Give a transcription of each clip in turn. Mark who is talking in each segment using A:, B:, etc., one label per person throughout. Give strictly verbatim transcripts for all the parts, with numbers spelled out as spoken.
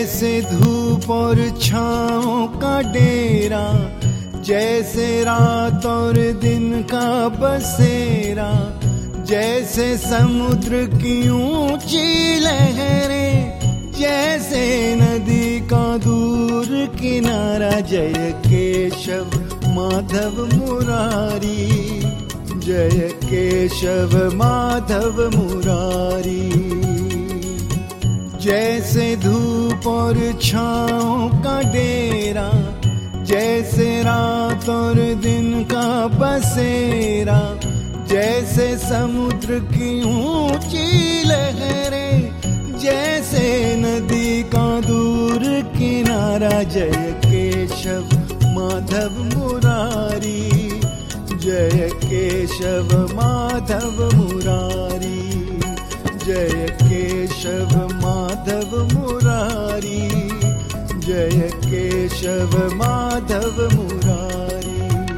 A: जैसे धूप और छाँव का डेरा, जैसे रात और दिन का बसेरा, जैसे समुद्र की ऊंची लहरें, जैसे नदी का दूर किनारा। जय केशव माधव मुरारी, जय केशव माधव मुरारी। जैसे धूप और छाँव का डेरा, जैसे रात और दिन का बसेरा, जैसे समुद्र की ऊंची लहरें, जैसे नदी का दूर किनारा। जय केशव माधव मुरारी, जय केशव माधव मुरारी, जय केशव माधव मुरारी, जय केशव माधव मुरारी।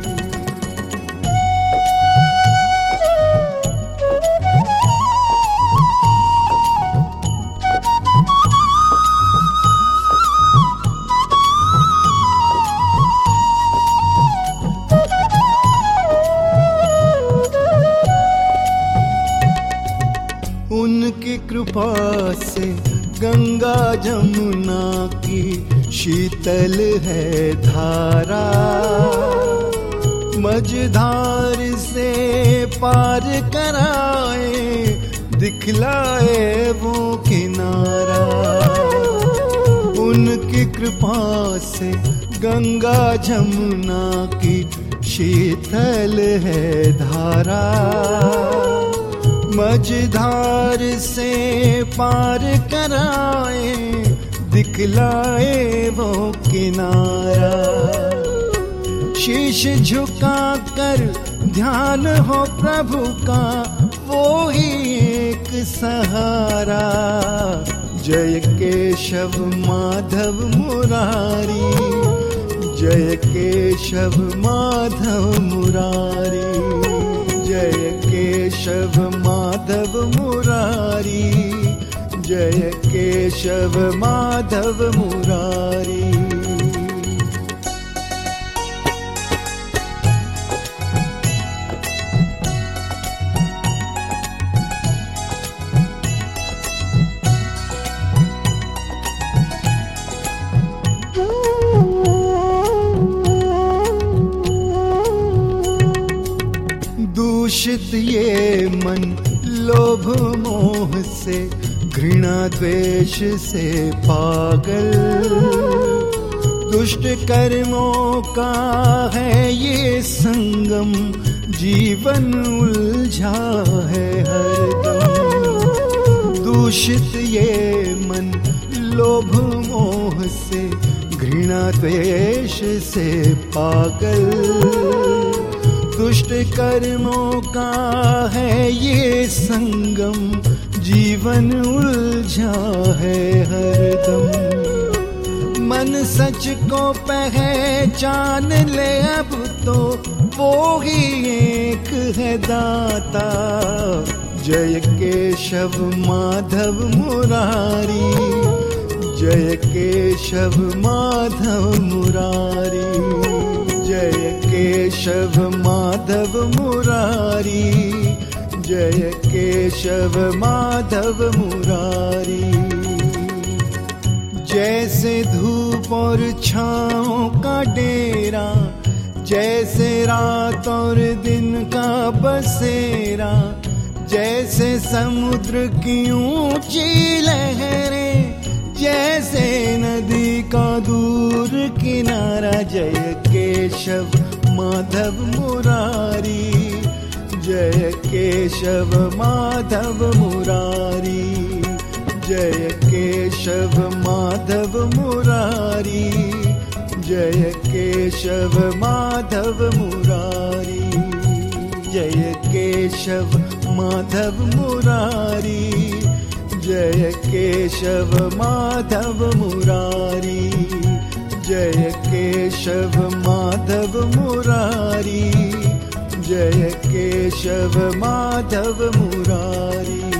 A: उनकी कृपा से गंगा जमुना की शीतल है धारा, मझधार से पार कराए, दिखलाए वो किनारा। उनकी कृपा से गंगा जमुना की शीतल है धारा, मझधार से पार कराए, दिखलाए वो किनारा। शीश झुका कर ध्यान हो प्रभु का, वो ही एक सहारा। जय केशव माधव मुरारी, जय केशव माधव मुरारी, जय केशव माधव मुरारी, जय केशव माधव मुरारी। दूषित ये मन लोभ मोह से, घृणा द्वेष से पागल, दुष्ट कर्मों का है ये संगम, जीवन उलझा है हरदम। दूषित ये मन लोभ मोह से, घृणा द्वेष से पागल, दुष्ट कर्मों का है ये संगम, जीवन उलझा है हरदम। मन सच को पहचान ले अब तो, वो ही एक है दाता। जय केशव माधव मुरारी, जय केशव माधव मुरारी, जय केशव माधव मुरारी, जय केशव माधव मुरारी। जैसे धूप और छाँव का डेरा, जैसे रात और दिन का बसेरा, जैसे समुद्र की ऊंची लहरें, जैसे नदी का दूर किनारा। जय केशव माधव मुरारी, जय केशव माधव मुरारी, जय केशव माधव मुरारी, जय केशव माधव मुरारी, जय केशव माधव मुरारी, जय केशव माधव मुरारी, जय केशव माधव मुरारी, जय केशव माधव मुरारी।